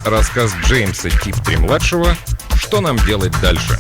Рассказ Джеймса Тифтри-младшего «Что нам делать дальше?».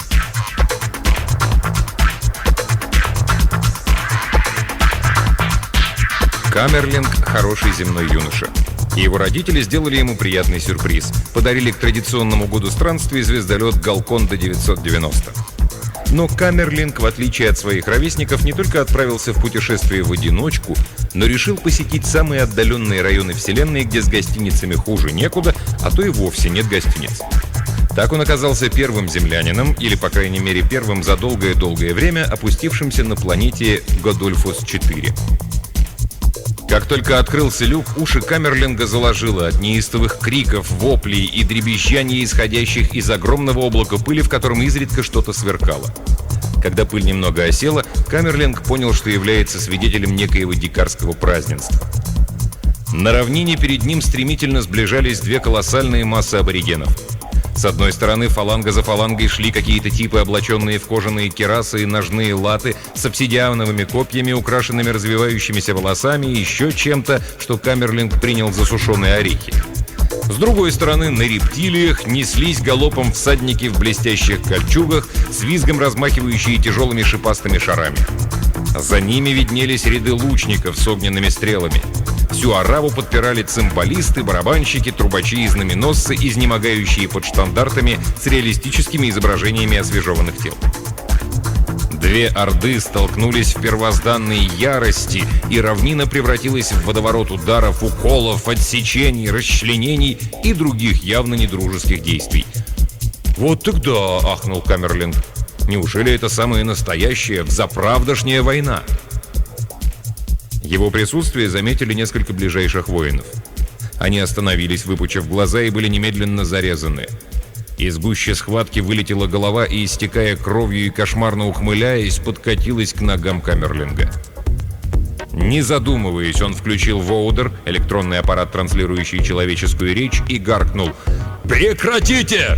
Каммерлинг – хороший земной юноша. И его родители сделали ему приятный сюрприз. Подарили к традиционному году странствий звездолет «Галконда 990». Но Каммерлинг, в отличие от своих ровесников, не только отправился в путешествие в одиночку, но решил посетить самые отдаленные районы Вселенной, где с гостиницами хуже некуда, а то и вовсе нет гостиниц. Так он оказался первым землянином, или, по крайней мере, первым за долгое-долгое время опустившимся на планете Годольфус-4. Как только открылся люк, уши Каммерлинга заложило от неистовых криков, воплей и дребезжаний, исходящих из огромного облака пыли, в котором изредка что-то сверкало. Когда пыль немного осела, Каммерлинг понял, что является свидетелем некоего дикарского празднества. На равнине перед ним стремительно сближались две колоссальные массы аборигенов. С одной стороны, фаланга за фалангой шли какие-то типы, облаченные в кожаные кирасы и ножные латы, с обсидиановыми копьями, украшенными развивающимися волосами и еще чем-то, что Каммерлинг принял за сушеные орехи. С другой стороны, на рептилиях неслись галопом всадники в блестящих кольчугах, с визгом размахивающие тяжелыми шипастыми шарами. За ними виднелись ряды лучников с огненными стрелами. Всю ораву подпирали цимбалисты, барабанщики, трубачи и знаменосцы, изнемогающие под штандартами с реалистическими изображениями освежеванных тел. Две орды столкнулись в первозданной ярости, и равнина превратилась в водоворот ударов, уколов, отсечений, расчленений и других явно недружеских действий. «Вот тогда!» — ахнул Каммерлинг. «Неужели это самая настоящая, взаправдошняя война?» Его присутствие заметили несколько ближайших воинов. Они остановились, выпучив глаза, и были немедленно зарезаны. Из гущи схватки вылетела голова и, истекая кровью и кошмарно ухмыляясь, подкатилась к ногам Каммерлинга. Не задумываясь, он включил воудер, электронный аппарат, транслирующий человеческую речь, и гаркнул: «Прекратите!»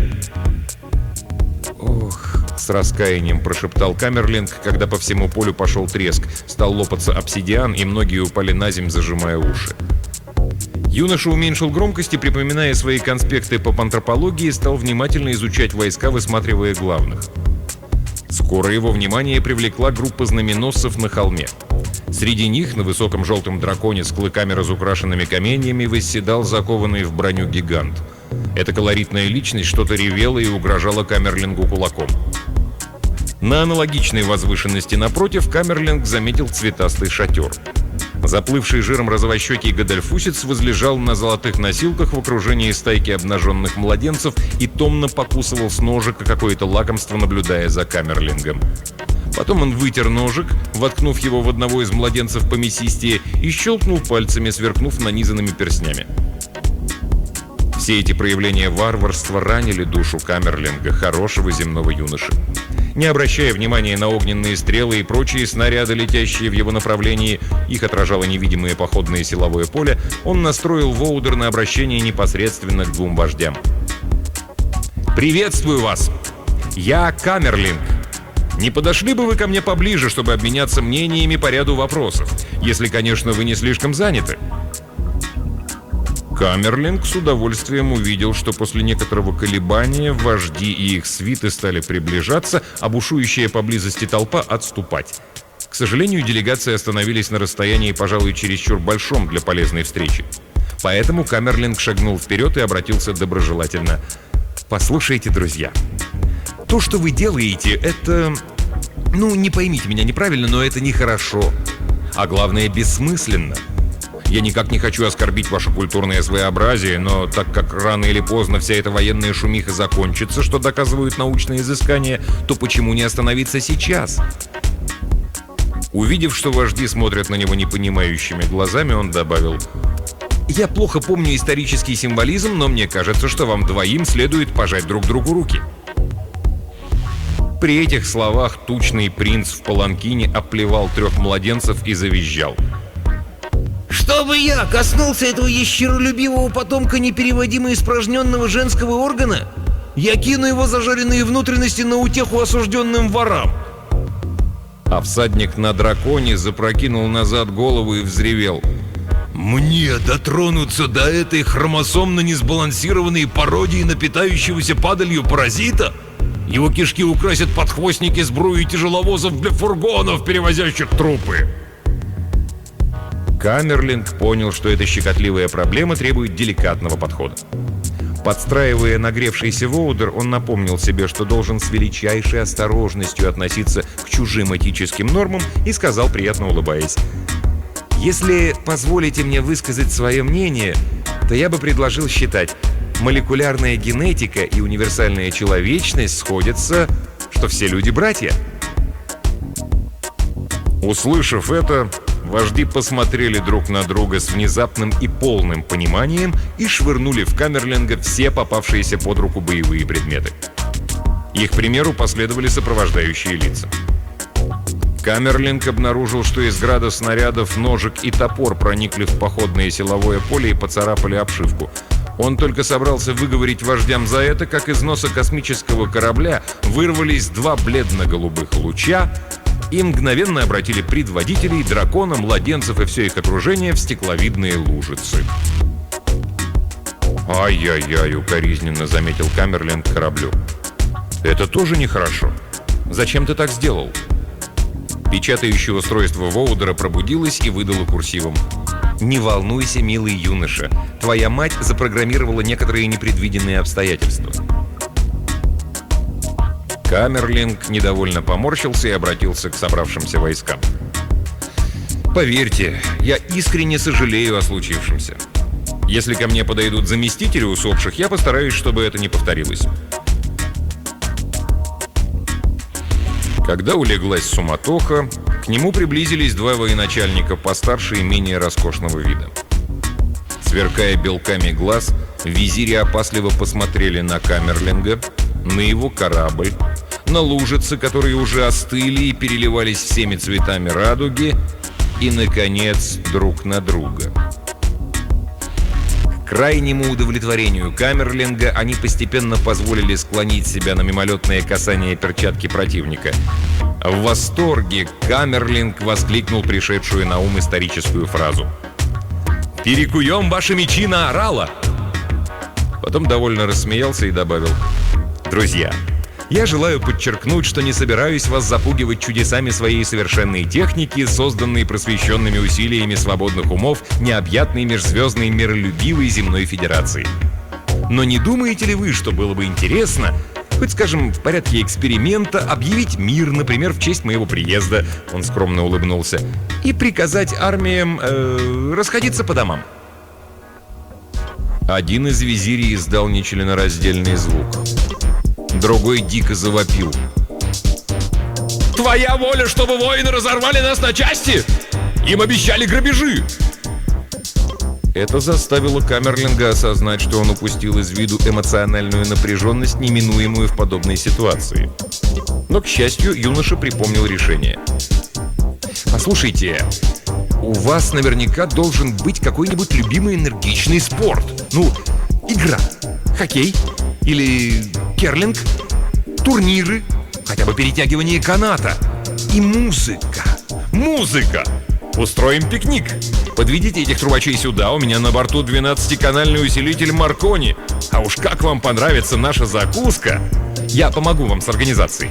«Ох!» — с раскаянием прошептал Каммерлинг, когда по всему полю пошел треск, стал лопаться обсидиан, и многие упали на землю, зажимая уши. Юноша уменьшил громкость и, припоминая свои конспекты по пантропологии, стал внимательно изучать войска, высматривая главных. Скоро его внимание привлекла группа знаменосцев на холме. Среди них на высоком желтом драконе с клыками, разукрашенными каменьями, восседал закованный в броню гигант. Эта колоритная личность что-то ревела и угрожала Каммерлингу кулаком. На аналогичной возвышенности напротив Каммерлинг заметил цветастый шатер. Заплывший жиром розовощекий годольфусец возлежал на золотых носилках в окружении стайки обнаженных младенцев и томно покусывал с ножика какое-то лакомство, наблюдая за Каммерлингом. Потом он вытер ножик, воткнув его в одного из младенцев помесистее, и щелкнул пальцами, сверкнув нанизанными перстнями. Все эти проявления варварства ранили душу Каммерлинга, хорошего земного юноши. Не обращая внимания на огненные стрелы и прочие снаряды, летящие в его направлении, их отражало невидимое походное силовое поле, он настроил воудер на обращение непосредственно к двум вождям. «Приветствую вас! Я Каммерлинг. Не подошли бы вы ко мне поближе, чтобы обменяться мнениями по ряду вопросов, если, конечно, вы не слишком заняты?» Каммерлинг с удовольствием увидел, что после некоторого колебания вожди и их свиты стали приближаться, а бушующая поблизости толпа отступать. К сожалению, делегации остановились на расстоянии, пожалуй, чересчур большом для полезной встречи. Поэтому Каммерлинг шагнул вперед и обратился доброжелательно. «Послушайте, друзья, то, что вы делаете, это... не поймите меня неправильно, но это нехорошо. А главное, бессмысленно. Я никак не хочу оскорбить ваше культурное своеобразие, но так как рано или поздно вся эта военная шумиха закончится, что доказывают научные изыскания, то почему не остановиться сейчас?» Увидев, что вожди смотрят на него непонимающими глазами, он добавил: «Я плохо помню исторический символизм, но мне кажется, что вам двоим следует пожать друг другу руки». При этих словах тучный принц в паланкине оплевал трех младенцев и завизжал: «Чтобы я коснулся этого ящеролюбивого потомка непереводимо испражненного женского органа, я кину его зажаренные внутренности на утеху осужденным ворам». А всадник на драконе запрокинул назад голову и взревел: Мне дотронуться до этой хромосомно несбалансированной пародии на питающегося падалью паразита? Его кишки украсят подхвостники сбруи тяжеловозов для фургонов, перевозящих трупы. Камерлинг понял, что эта щекотливая проблема требует деликатного подхода. Подстраивая нагревшийся воудер, он напомнил себе, что должен с величайшей осторожностью относиться к чужим этическим нормам, и сказал, приятно улыбаясь: «Если позволите мне высказать свое мнение, то я бы предложил считать, молекулярная генетика и универсальная человечность сходятся, что все люди братья». Услышав это, вожди посмотрели друг на друга с внезапным и полным пониманием и швырнули в Камерлинга все попавшиеся под руку боевые предметы. Их примеру последовали сопровождающие лица. Камерлинг обнаружил, что из града снарядов ножик и топор проникли в походное силовое поле и поцарапали обшивку. Он только собрался выговорить вождям за это, как из носа космического корабля вырвались два бледно-голубых луча и мгновенно обратили предводителей, дракона, младенцев и все их окружение в стекловидные лужицы. «Ай-яй-яй», — укоризненно заметил Камерлинг кораблю. «Это тоже нехорошо. Зачем ты так сделал?» Печатающее устройство Воудера пробудилось и выдало курсивом: «Не волнуйся, милый юноша. Твоя мать запрограммировала некоторые непредвиденные обстоятельства». Камерлинг недовольно поморщился и обратился к собравшимся войскам. «Поверьте, я искренне сожалею о случившемся. Если ко мне подойдут заместители усопших, я постараюсь, чтобы это не повторилось». Когда улеглась суматоха, к нему приблизились два военачальника постарше и менее роскошного вида. Сверкая белками глаз, визири опасливо посмотрели на Камерлинга, на его корабль, на лужицы, которые уже остыли и переливались всеми цветами радуги, и, наконец, друг на друга. К крайнему удовлетворению Камерлинга они постепенно позволили склонить себя на мимолетное касание перчатки противника. В восторге Камерлинг воскликнул пришедшую на ум историческую фразу: «Перекуем ваши мечи на орала!» Потом довольно рассмеялся и добавил: «Друзья, я желаю подчеркнуть, что не собираюсь вас запугивать чудесами своей совершенной техники, созданной просвещенными усилиями свободных умов необъятной межзвездной миролюбивой земной федерации. Но не думаете ли вы, что было бы интересно, хоть, скажем, в порядке эксперимента, объявить мир, например, в честь моего приезда?» Он скромно улыбнулся. «И приказать армиям расходиться по домам». Один из визирей издал нечленораздельный звук. Другой дико завопил: «Твоя воля, чтобы воины разорвали нас на части? Им обещали грабежи!» Это заставило Камерлинга осознать, что он упустил из виду эмоциональную напряженность, неминуемую в подобной ситуации. Но, к счастью, юноша припомнил решение. «Послушайте, у вас наверняка должен быть какой-нибудь любимый энергичный спорт. Ну, игра, хоккей или керлинг, турниры, хотя бы перетягивание каната. И музыка. Музыка! Устроим пикник. Подведите этих трубачей сюда, у меня на борту 12-канальный усилитель Маркони. А уж как вам понравится наша закуска! Я помогу вам с организацией».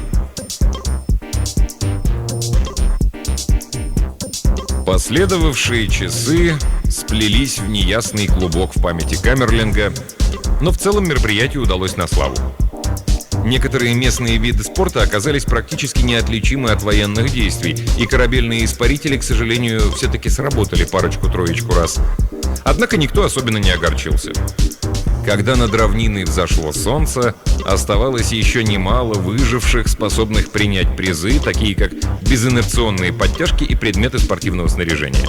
Последовавшие часы сплелись в неясный клубок в памяти Камерлинга, но в целом мероприятию удалось на славу. Некоторые местные виды спорта оказались практически неотличимы от военных действий, и корабельные испарители, к сожалению, все-таки сработали парочку-троечку раз. Однако никто особенно не огорчился. Когда над равниной взошло солнце, оставалось еще немало выживших, способных принять призы, такие как безинерционные подтяжки и предметы спортивного снаряжения.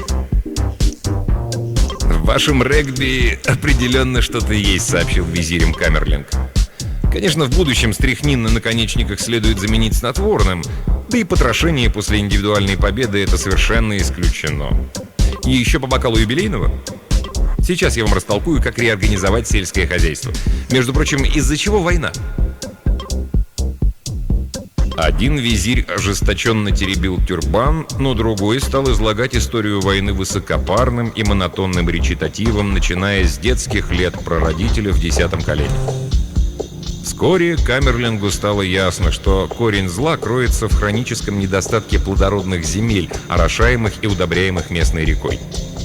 «В вашем регби определенно что-то есть», — сообщил визирем Камерлинг. «Конечно, в будущем стряхнин на наконечниках следует заменить снотворным, да и потрошение после индивидуальной победы — это совершенно исключено. И еще по бокалу юбилейного? Сейчас я вам растолкую, как реорганизовать сельское хозяйство. Между прочим, из-за чего война?» Один визирь ожесточенно теребил тюрбан, но другой стал излагать историю войны высокопарным и монотонным речитативом, начиная с детских лет прародителя в 10-м колене. Вскоре Камерлингу стало ясно, что корень зла кроется в хроническом недостатке плодородных земель, орошаемых и удобряемых местной рекой.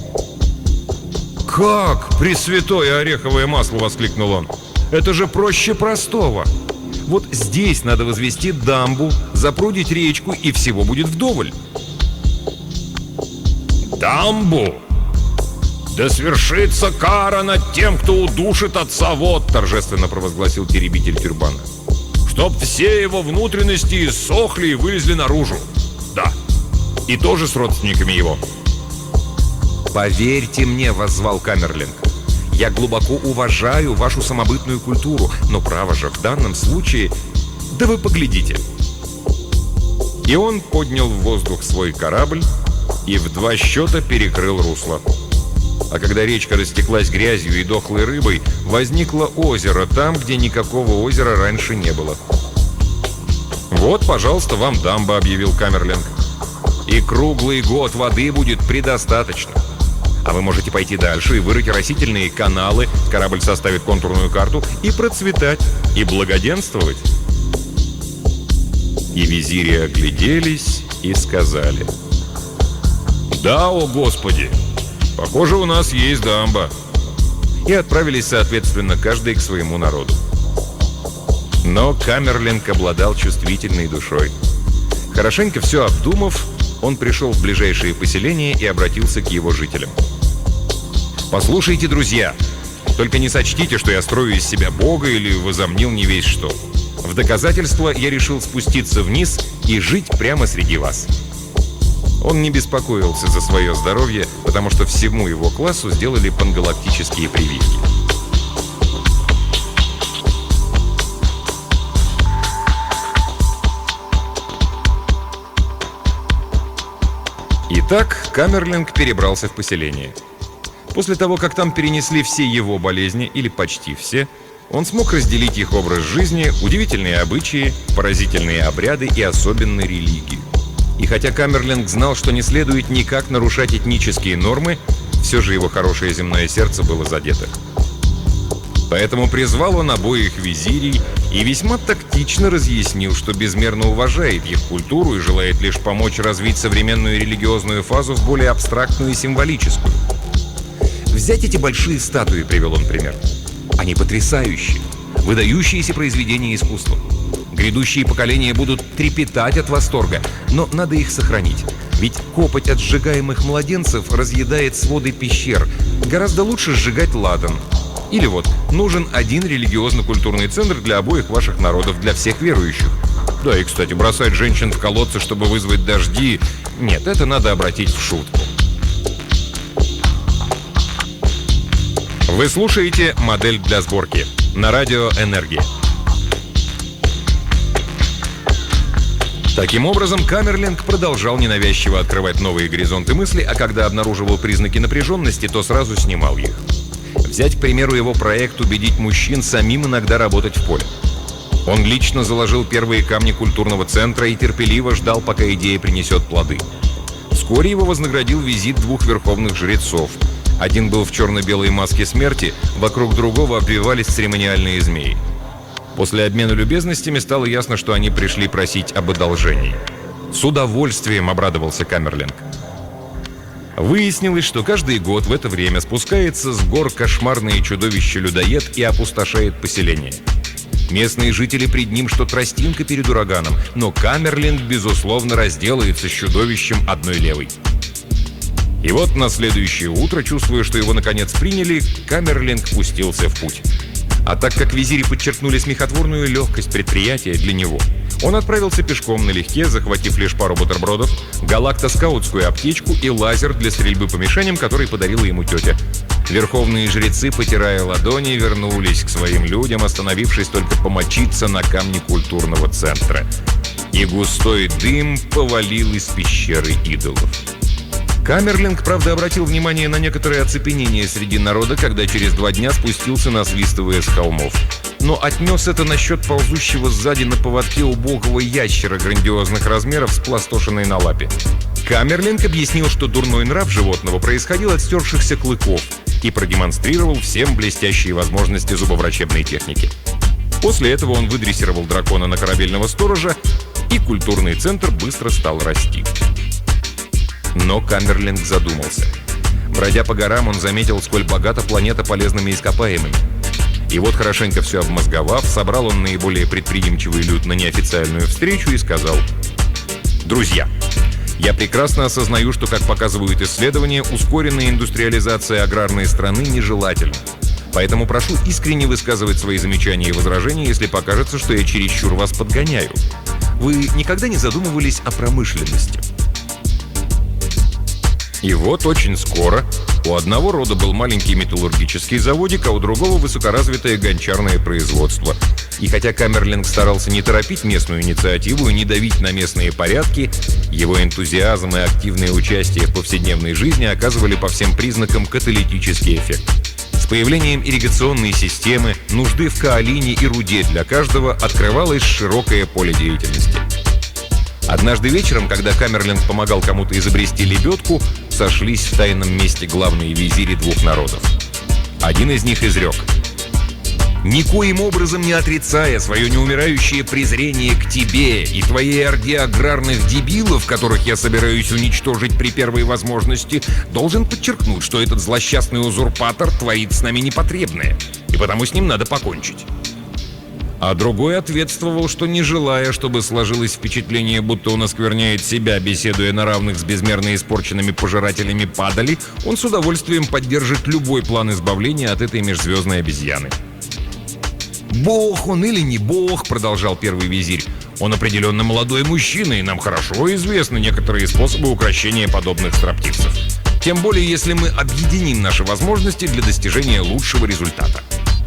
«Как? Пресвятое ореховое масло!» — воскликнул он. «Это же проще простого! Вот здесь надо возвести дамбу, запрудить речку, и всего будет вдоволь!» «Дамбу? Да свершится кара над тем, кто удушит отца вод!» — торжественно провозгласил теребитель тюрбана. «Чтоб все его внутренности иссохли и вылезли наружу! Да, и тоже с родственниками его!» «Поверьте мне», — воззвал Камерлинг, — «я глубоко уважаю вашу самобытную культуру, но право же в данном случае... Да вы поглядите». И он поднял в воздух свой корабль и в 2 счета перекрыл русло. А когда речка растеклась грязью и дохлой рыбой, возникло озеро там, где никакого озера раньше не было. «Вот, пожалуйста, вам дамба», — объявил Камерлинг. «И круглый год воды будет предостаточно. А вы можете пойти дальше и вырыть растительные каналы, корабль составит контурную карту, и процветать, и благоденствовать». И визири огляделись и сказали: «Да, о Господи! Похоже, у нас есть дамба». И отправились, соответственно, каждый к своему народу. Но Камерлинг обладал чувствительной душой. Хорошенько все обдумав, он пришел в ближайшее поселение и обратился к его жителям. «Послушайте, друзья, только не сочтите, что я строю из себя бога или возомнил не весь что. В доказательство я решил спуститься вниз и жить прямо среди вас». Он не беспокоился за свое здоровье, потому что всему его классу сделали пангалактические прививки. Итак, Камерлинг перебрался в поселение. После того, как там перенесли все его болезни, или почти все, он смог разделить их образ жизни, удивительные обычаи, поразительные обряды и особенно религию. И хотя Камерлинг знал, что не следует никак нарушать этнические нормы, все же его хорошее земное сердце было задето. Поэтому призвал он обоих визирей и весьма тактично разъяснил, что безмерно уважает их культуру и желает лишь помочь развить современную религиозную фазу в более абстрактную и символическую. «Взять эти большие статуи», — привел он пример. «Они потрясающие, выдающиеся произведения искусства. Грядущие поколения будут трепетать от восторга, но надо их сохранить. Ведь копоть от сжигаемых младенцев разъедает своды пещер. Гораздо лучше сжигать ладан. Или вот, нужен один религиозно-культурный центр для обоих ваших народов, для всех верующих. Да, и, кстати, бросать женщин в колодцы, чтобы вызвать дожди... Нет, это надо обратить в шутку». Вы слушаете «Модель для сборки» на радио «Энергия». Таким образом, Камерлинг продолжал ненавязчиво открывать новые горизонты мысли, а когда обнаруживал признаки напряженности, то сразу снимал их. Взять, к примеру, его проект убедить мужчин самим иногда работать в поле. Он лично заложил первые камни культурного центра и терпеливо ждал, пока идея принесет плоды. Вскоре его вознаградил визит 2 верховных жрецов. Один был в черно-белой маске смерти, вокруг другого обвивались церемониальные змеи. После обмена любезностями стало ясно, что они пришли просить об одолжении. С удовольствием обрадовался Камерлинг. Выяснилось, что каждый год в это время спускается с гор кошмарное чудовище-людоед и опустошает поселение. Местные жители пред ним, что тростинка перед ураганом, но Камерлинг, безусловно, разделается с чудовищем одной левой. И вот на следующее утро, чувствуя, что его наконец приняли, Камерлинг пустился в путь. А так как визири подчеркнули смехотворную легкость предприятия для него, он отправился пешком налегке, захватив лишь пару бутербродов, галактоскаутскую аптечку и лазер для стрельбы по мишеням, который подарила ему тетя. Верховные жрецы, потирая ладони, вернулись к своим людям, остановившись только помочиться на камне культурного центра. И густой дым повалил из пещеры идолов. Камерлинг, правда, обратил внимание на некоторое оцепенение среди народа, когда через 2 дня спустился, насвистывая с холмов. но отнес это насчет ползущего сзади на поводке убогого ящера грандиозных размеров с пластошиной на лапе. Камерлинг объяснил, что дурной нрав животного происходил от стершихся клыков, и продемонстрировал всем блестящие возможности зубоврачебной техники. После этого он выдрессировал дракона на корабельного сторожа, и культурный центр быстро стал расти. Но Камерлинг задумался. Бродя по горам, он заметил, сколь богата планета полезными ископаемыми. И вот, хорошенько все обмозговав, собрал он наиболее предприимчивый люд на неофициальную встречу и сказал: «Друзья, я прекрасно осознаю, что, как показывают исследования, ускоренная индустриализация аграрной страны нежелательна. Поэтому прошу искренне высказывать свои замечания и возражения, если покажется, что я чересчур вас подгоняю. Вы никогда не задумывались о промышленности?» И вот очень скоро у одного рода был маленький металлургический заводик, а у другого высокоразвитое гончарное производство. И хотя Камерлинг старался не торопить местную инициативу и не давить на местные порядки, его энтузиазм и активное участие в повседневной жизни оказывали по всем признакам каталитический эффект. С появлением ирригационной системы, нужды в каолине и руде для каждого открывалось широкое поле деятельности. Однажды вечером, когда Камерлинг помогал кому-то изобрести лебедку, сошлись в тайном месте главные визири двух народов. Один из них изрек: «Никоим образом не отрицая свое неумирающее презрение к тебе и твоей орде аграрных дебилов, которых я собираюсь уничтожить при первой возможности, должен подчеркнуть, что этот злосчастный узурпатор творит с нами непотребное, и потому с ним надо покончить». А другой ответствовал, что, не желая, чтобы сложилось впечатление, будто он оскверняет себя, беседуя на равных с безмерно испорченными пожирателями падали, он с удовольствием поддержит любой план избавления от этой межзвездной обезьяны. «Бог он или не бог», — продолжал первый визирь, — «он определенно молодой мужчина, и нам хорошо известны некоторые способы укрощения подобных строптивцев. Тем более, если мы объединим наши возможности для достижения лучшего результата».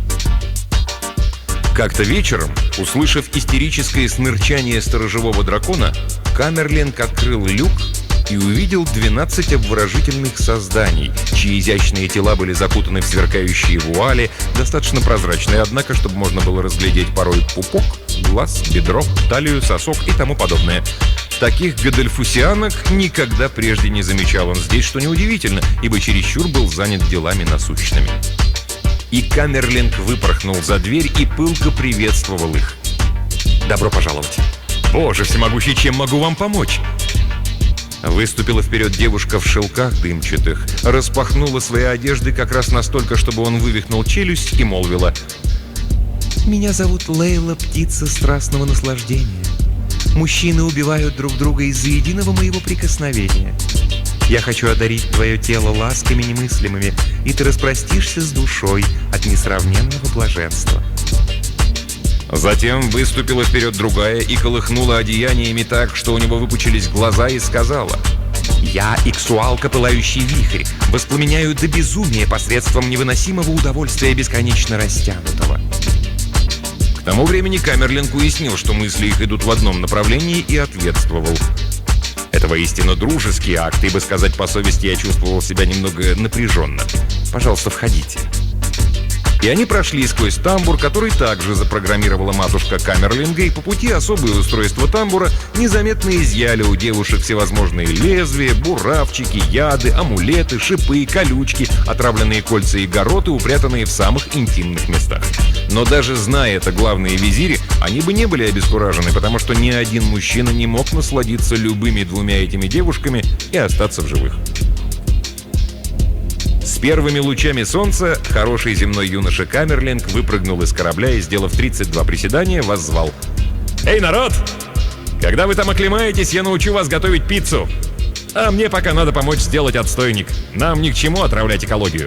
Как-то вечером, услышав истерическое снырчание сторожевого дракона, Камерлинг открыл люк и увидел 12 обворожительных созданий, чьи изящные тела были закутаны в сверкающие вуали, достаточно прозрачные, однако, чтобы можно было разглядеть порой пупок, глаз, бедро, талию, сосок и тому подобное. Таких гадельфусианок никогда прежде не замечал он здесь, что неудивительно, ибо чересчур был занят делами насущными. И Камерлинг выпорхнул за дверь и пылко приветствовал их. «Добро пожаловать! Боже всемогущий, чем могу вам помочь?» Выступила вперед девушка в шелках дымчатых, распахнула свои одежды как раз настолько, чтобы он вывихнул челюсть, и молвила: «Меня зовут Лейла, птица страстного наслаждения. Мужчины убивают друг друга из-за единого моего прикосновения. Я хочу одарить твое тело ласками немыслимыми, и ты распростишься с душой от несравненного блаженства». Затем выступила вперед другая и колыхнула одеяниями так, что у него выпучились глаза, и сказала: «Я, Иксуалка, пылающий вихрь, воспламеняю до безумия посредством невыносимого удовольствия бесконечно растянутого». К тому времени Камерлинг уяснил, что мысли их идут в одном направлении, и ответствовал: «Это воистину дружеский акт, ибо, сказать по совести, я чувствовал себя немного напряженно. Пожалуйста, входите». И они прошли сквозь тамбур, который также запрограммировала матушка Камерлинга, и по пути особые устройства тамбура незаметно изъяли у девушек всевозможные лезвия, буравчики, яды, амулеты, шипы, колючки, отравленные кольца и гороты, упрятанные в самых интимных местах. Но даже зная это главные визири, они бы не были обескуражены, потому что ни один мужчина не мог насладиться любыми двумя этими девушками и остаться в живых. С первыми лучами солнца хороший земной юноша Камерлинг выпрыгнул из корабля и, сделав 32 приседания, воззвал: «Эй, народ! Когда вы там оклемаетесь, я научу вас готовить пиццу. А мне пока надо помочь сделать отстойник. Нам ни к чему отравлять экологию».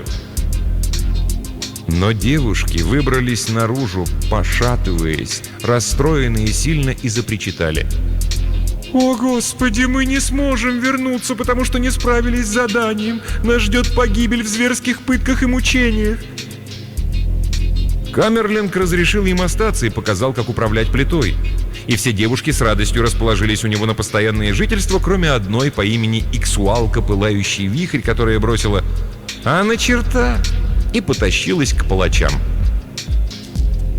Но девушки выбрались наружу, пошатываясь, расстроенные сильно, и запричитали: «О, Господи, мы не сможем вернуться, потому что не справились с заданием. Нас ждет погибель в зверских пытках и мучениях». Камерлинг разрешил им остаться и показал, как управлять плитой. И все девушки с радостью расположились у него на постоянное жительство, кроме одной по имени Иксуалка, пылающий вихрь, которая бросила: «А на черта!» и потащилась к палачам.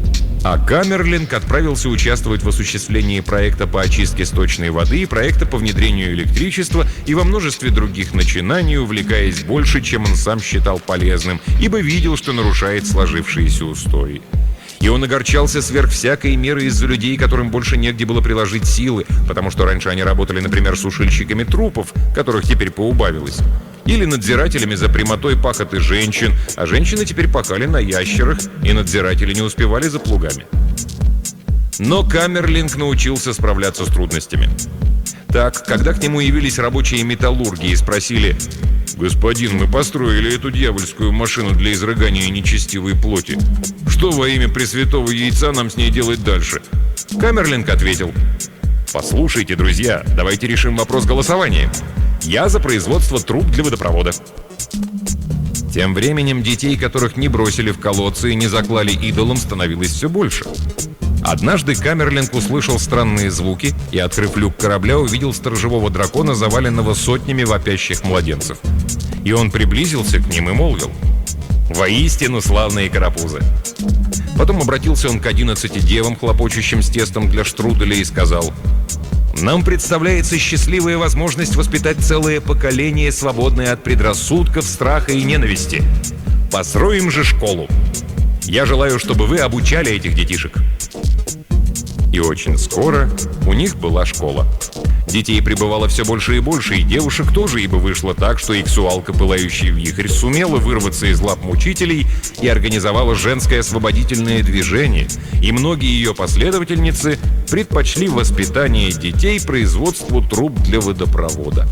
А Каммерлинг отправился участвовать в осуществлении проекта по очистке сточной воды и проекта по внедрению электричества и во множестве других начинаний, увлекаясь больше, чем он сам считал полезным, ибо видел, что нарушает сложившиеся устои. И он огорчался сверх всякой меры из-за людей, которым больше негде было приложить силы, потому что раньше они работали, например, сушильщиками трупов, которых теперь поубавилось, или надзирателями за прямотой пахоты женщин, а женщины теперь пахали на ящерах, и надзиратели не успевали за плугами. Но Каммерлинг научился справляться с трудностями. Так, когда к нему явились рабочие металлурги и спросили: «Господин, мы построили эту дьявольскую машину для изрыгания нечестивой плоти. Что во имя Пресвятого Яйца нам с ней делать дальше?» Каммерлинг ответил: «Послушайте, друзья, давайте решим вопрос голосованием. Я за производство труб для водопровода». Тем временем детей, которых не бросили в колодцы и не заклали идолом, становилось все больше. Однажды Каммерлинг услышал странные звуки и, открыв люк корабля, увидел сторожевого дракона, заваленного сотнями вопящих младенцев. И он приблизился к ним и молвил: «Воистину славные карапузы!» Потом обратился он к 11 девам, хлопочущим с тестом для штруделя, и сказал: «Нам представляется счастливая возможность воспитать целое поколение, свободное от предрассудков, страха и ненависти. Построим же школу. Я желаю, чтобы вы обучали этих детишек». И очень скоро у них была школа. Детей прибывало все больше и больше, и девушек тоже, ибо вышло так, что Иксуалка, пылающий вихрь, сумела вырваться из лап мучителей и организовала женское освободительное движение, и многие ее последовательницы предпочли воспитание детей производству труб для водопровода.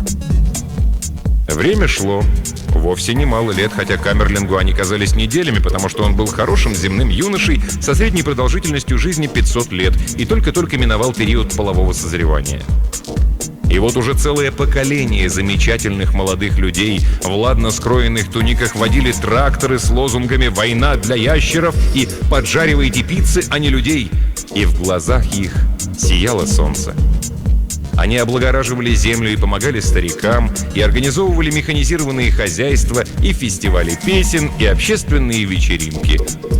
Время шло. Вовсе немало лет, хотя Каммерлингу они казались неделями, потому что он был хорошим земным юношей со средней продолжительностью жизни 500 лет и только-только миновал период полового созревания. И вот уже целое поколение замечательных молодых людей в ладно скроенных туниках водили тракторы с лозунгами «Война для ящеров» и «Поджаривайте пиццы, а не людей». И в глазах их сияло солнце. Они облагораживали землю и помогали старикам, и организовывали механизированные хозяйства, и фестивали песен, и общественные вечеринки.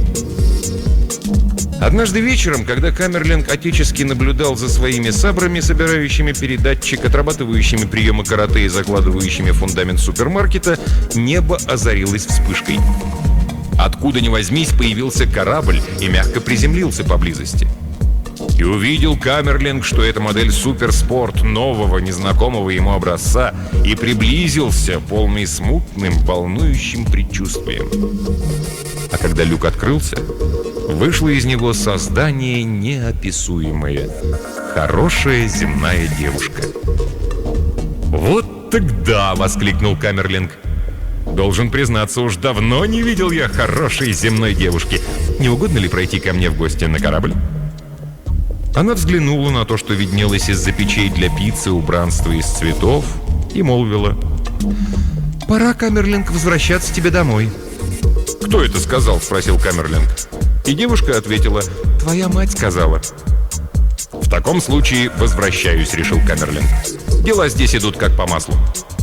Однажды вечером, когда Каммерлинг отечески наблюдал за своими сабрами, собирающими передатчик, отрабатывающими приемы карате и закладывающими фундамент супермаркета, небо озарилось вспышкой. Откуда ни возьмись, появился корабль и мягко приземлился поблизости. И увидел Каммерлинг, что это модель суперспорт нового, незнакомого ему образца, и приблизился, полный смутным, волнующим предчувствием. А когда люк открылся, вышло из него создание неописуемое. Хорошая земная девушка. «Вот тогда!» — воскликнул Каммерлинг. «Должен признаться, уж давно не видел я хорошей земной девушки. Не угодно ли пройти ко мне в гости на корабль?» Она взглянула на то, что виднелось из-за печей для пиццы, убранства из цветов, и молвила: «Пора, Каммерлинг, возвращаться тебе домой». «Кто это сказал?» — спросил Каммерлинг. И девушка ответила: «Твоя мать сказала». «В таком случае возвращаюсь», — решил Каммерлинг. «Дела здесь идут как по маслу».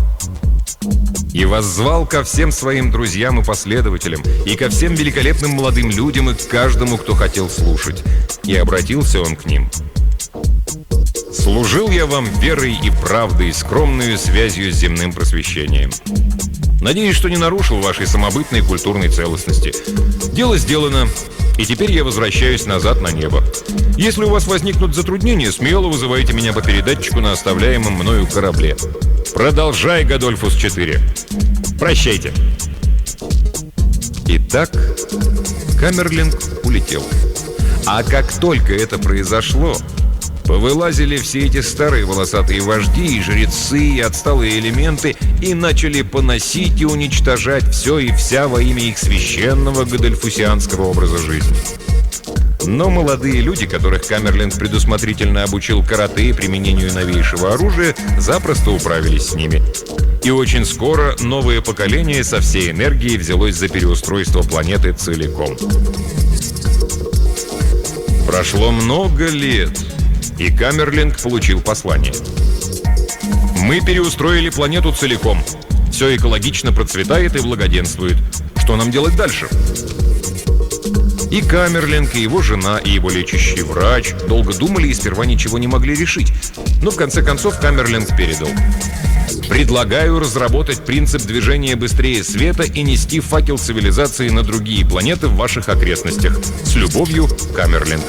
И воззвал ко всем своим друзьям и последователям, и ко всем великолепным молодым людям, и к каждому, кто хотел слушать. И обратился он к ним: «Служил я вам верой и правдой, скромную связью с земным просвещением. Надеюсь, что не нарушил вашей самобытной культурной целостности. Дело сделано, и теперь я возвращаюсь назад на небо. Если у вас возникнут затруднения, смело вызывайте меня по передатчику на оставляемом мною корабле. Продолжай, Годольфус-4. Прощайте». Итак, Каммерлинг улетел. А как только это произошло, повылазили все эти старые волосатые вожди, и жрецы, и отсталые элементы, и начали поносить и уничтожать все и вся во имя их священного годольфусианского образа жизни. Но молодые люди, которых Каммерлинг предусмотрительно обучил карате и применению новейшего оружия, запросто управились с ними. И очень скоро новое поколение со всей энергией взялось за переустройство планеты целиком. Прошло много лет, и Каммерлинг получил послание. «Мы переустроили планету целиком. Все экологично процветает и благоденствует. Что нам делать дальше?» И Каммерлинг, и его жена, и его лечащий врач долго думали и сперва ничего не могли решить. Но в конце концов Каммерлинг передал: «Предлагаю разработать принцип движения быстрее света и нести факел цивилизации на другие планеты в ваших окрестностях. С любовью, Каммерлинг».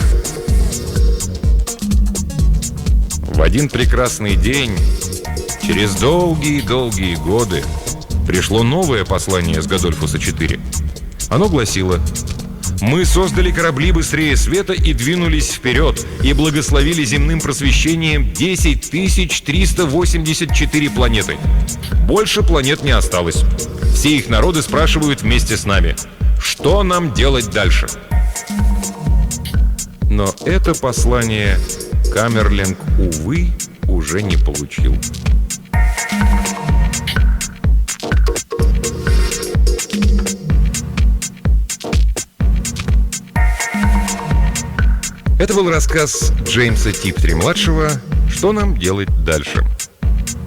В один прекрасный день, через долгие-долгие годы, пришло новое послание с Годольфуса-4. Оно гласило: «Мы создали корабли быстрее света и двинулись вперед, и благословили земным просвещением 10 384 планеты. Больше планет не осталось. Все их народы спрашивают вместе с нами: что нам делать дальше?» Но это послание Каммерлинг, увы, уже не получил. Это был рассказ Джеймса Типтри-младшего «Что нам делать дальше?».